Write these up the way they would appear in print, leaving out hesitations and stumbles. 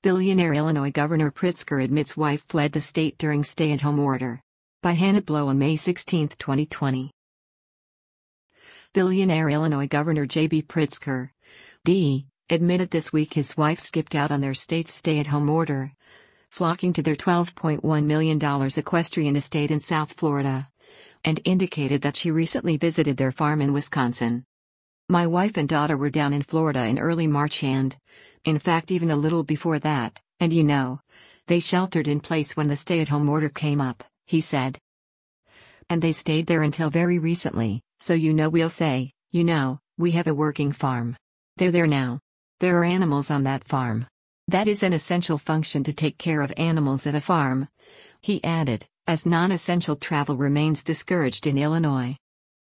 Billionaire Illinois Governor Pritzker admits wife fled the state during stay-at-home order. By Hannah Blow on May 16, 2020. Billionaire Illinois Governor J.B. Pritzker, D., admitted this week his wife skipped out on their state's stay-at-home order, flocking to their $12.1 million equestrian estate in South Florida, and indicated that she recently visited their farm in Wisconsin. My wife and daughter were down in Florida in early March and, in fact, even a little before that, and they sheltered in place when the stay-at-home order came up, he said. And they stayed there until very recently, so we'll say, we have a working farm. They're there now. There are animals on that farm. That is an essential function to take care of animals at a farm, he added, as non-essential travel remains discouraged in Illinois.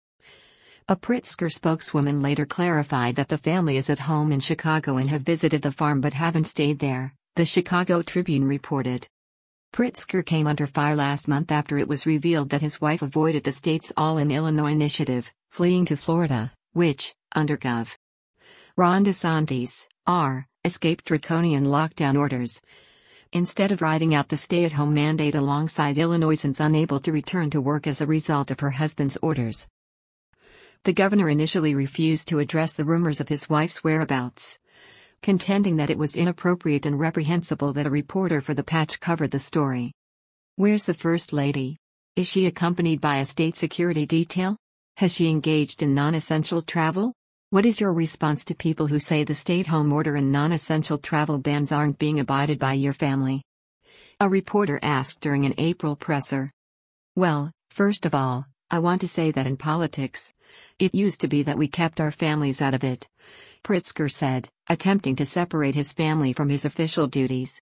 A Pritzker spokeswoman later clarified that the family is at home in Chicago and have visited the farm but haven't stayed there, the Chicago Tribune reported. Pritzker came under fire last month after it was revealed that his wife avoided the state's All in Illinois initiative, fleeing to Florida, which, under Gov. Ron DeSantis, R., escaped draconian lockdown orders. Instead of riding out the stay-at-home mandate alongside Illinoisans unable to return to work as a result of her husband's orders. The governor initially refused to address the rumors of his wife's whereabouts, contending that it was inappropriate and reprehensible that a reporter for The Patch covered the story. Where's the First Lady? Is she accompanied by a state security detail? Has she engaged in non-essential travel? What is your response to people who say the stay-at-home order and non-essential travel bans aren't being abided by your family? A reporter asked during an April presser. Well, first of all, I want to say that in politics, it used to be that we kept our families out of it, Pritzker said, attempting to separate his family from his official duties.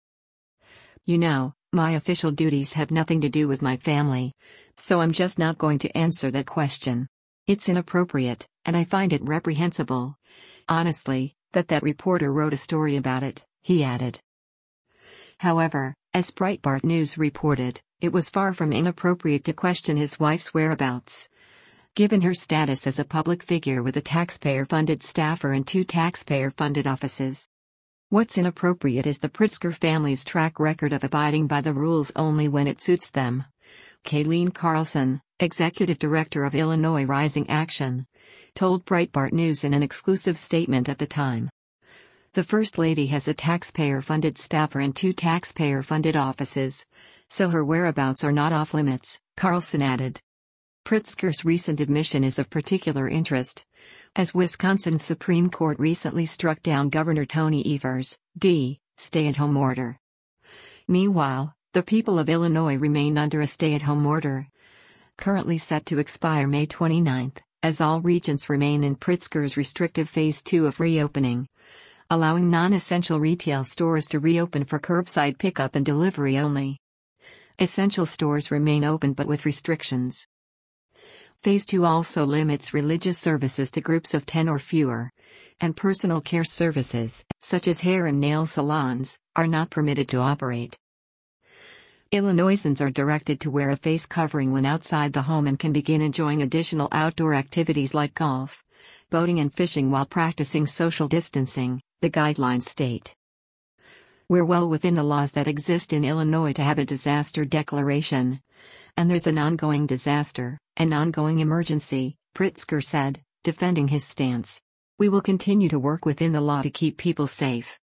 My official duties have nothing to do with my family, so I'm just not going to answer that question. It's inappropriate, and I find it reprehensible, honestly, that reporter wrote a story about it, he added. However, as Breitbart News reported, it was far from inappropriate to question his wife's whereabouts, given her status as a public figure with a taxpayer-funded staffer and 2 taxpayer-funded offices. What's inappropriate is the Pritzker family's track record of abiding by the rules only when it suits them. Kayleen Carlson, executive director of Illinois Rising Action, told Breitbart News in an exclusive statement at the time. The First Lady has a taxpayer-funded staffer and 2 taxpayer-funded offices, so her whereabouts are not off-limits, Carlson added. Pritzker's recent admission is of particular interest, as Wisconsin's Supreme Court recently struck down Governor Tony Evers' D. stay-at-home order. Meanwhile, the people of Illinois remain under a stay-at-home order, currently set to expire May 29, as all regions remain in Pritzker's restrictive Phase 2 of reopening, allowing non-essential retail stores to reopen for curbside pickup and delivery only. Essential stores remain open but with restrictions. Phase 2 also limits religious services to groups of 10 or fewer, and personal care services, such as hair and nail salons, are not permitted to operate. Illinoisans are directed to wear a face covering when outside the home and can begin enjoying additional outdoor activities like golf, boating and fishing while practicing social distancing, the guidelines state. We're well within the laws that exist in Illinois to have a disaster declaration, and there's an ongoing disaster, an ongoing emergency, Pritzker said, defending his stance. We will continue to work within the law to keep people safe.